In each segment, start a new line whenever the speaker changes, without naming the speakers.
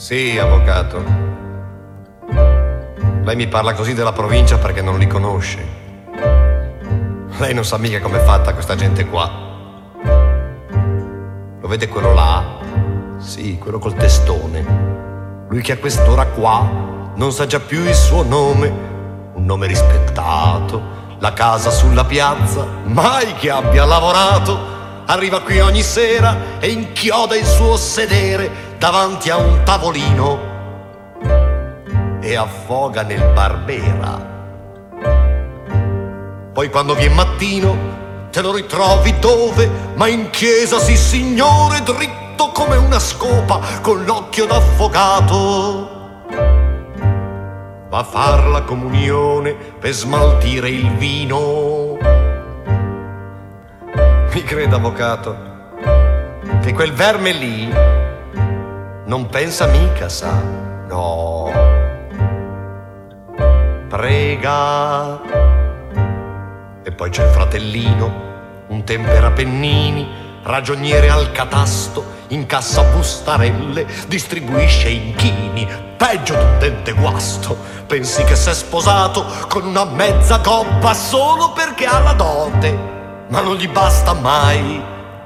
Sì, avvocato. Lei mi parla così della provincia perché non li conosce. Lei non sa mica com'è fatta questa gente qua. Lo vede quello là? Sì, quello col testone. Lui che a quest'ora qua non sa già più il suo nome. Un nome rispettato, la casa sulla piazza, mai che abbia lavorato. Arriva qui ogni sera e inchioda il suo sedere davanti a un tavolino e affoga nel Barbera. Poi quando viene mattino te lo ritrovi dove? Ma in chiesa, sì signore, dritto come una scopa con l'occhio d'affogato. Va a far la comunione per smaltire il vino. Mi creda, avvocato, che quel verme lì non pensa mica, sa? No. Prega. E poi c'è il fratellino, un temperapennini, ragioniere al catasto, incassa bustarelle, distribuisce inchini, peggio d'un dente guasto. Pensi che s'è sposato con una mezza coppa solo perché ha la dote, ma non gli basta mai.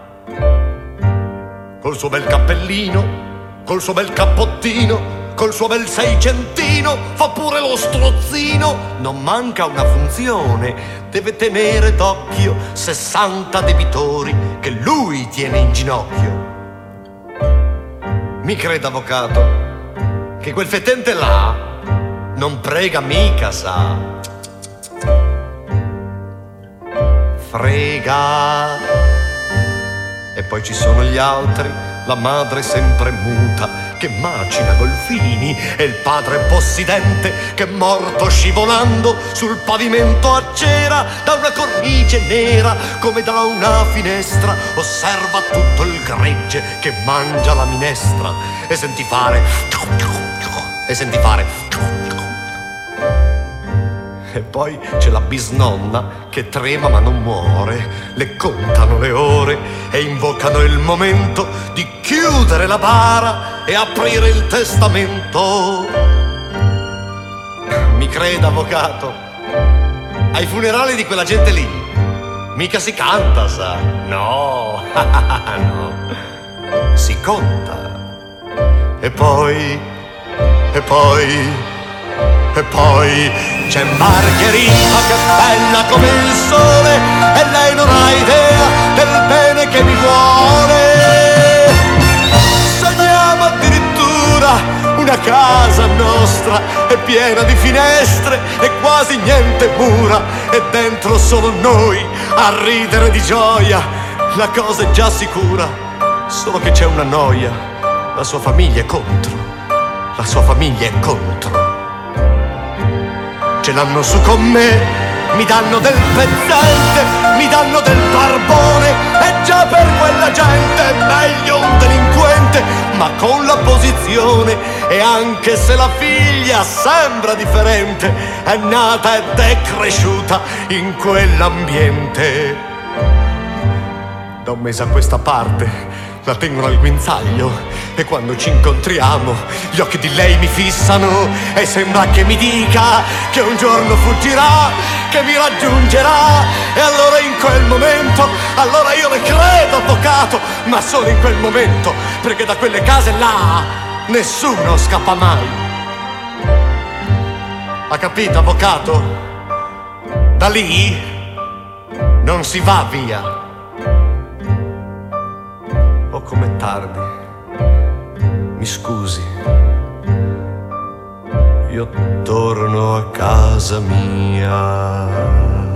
Col suo bel cappellino, col suo bel cappottino, col suo bel seicentino, fa pure lo strozzino. Non manca una funzione, deve tenere d'occhio 60 debitori che lui tiene in ginocchio. Mi creda, avvocato, che quel fetente là non prega mica, sa? Frega. E poi ci sono gli altri, la madre sempre muta che macina golfini e il padre possidente che morto scivolando sul pavimento a cera da una cornice nera come da una finestra osserva tutto il gregge che mangia la minestra e senti fare e poi c'è la bisnonna che trema ma non muore. Le contano le ore e invocano il momento di chiudere la bara e aprire il testamento. Mi creda, avvocato, ai funerali di quella gente lì mica si canta, sa? No, no, si conta. E poi c'è Margherita che è bella come il sole e lei non ha idea del bene che mi vuole. Sogniamo addirittura una casa nostra è piena di finestre e quasi niente mura e dentro solo noi a ridere di gioia. La cosa è già sicura, solo che c'è una noia. La sua famiglia è contro, la sua famiglia è contro. Ce l'hanno su con me, mi danno del pezzente, mi danno del barbone, e già per quella gente è meglio un delinquente, ma con la posizione. E anche se la figlia sembra differente, è nata ed è cresciuta in quell'ambiente. Da un mese a questa parte la tengono al guinzaglio e quando ci incontriamo gli occhi di lei mi fissano e sembra che mi dica che un giorno fuggirà, che mi raggiungerà. E allora in quel momento, allora io le credo, avvocato, ma solo in quel momento, perché da quelle case là nessuno scappa mai. Ha capito, avvocato? Da lì non si va via. Oh, com'è tardi. Mi scusi. Io torno a casa mia.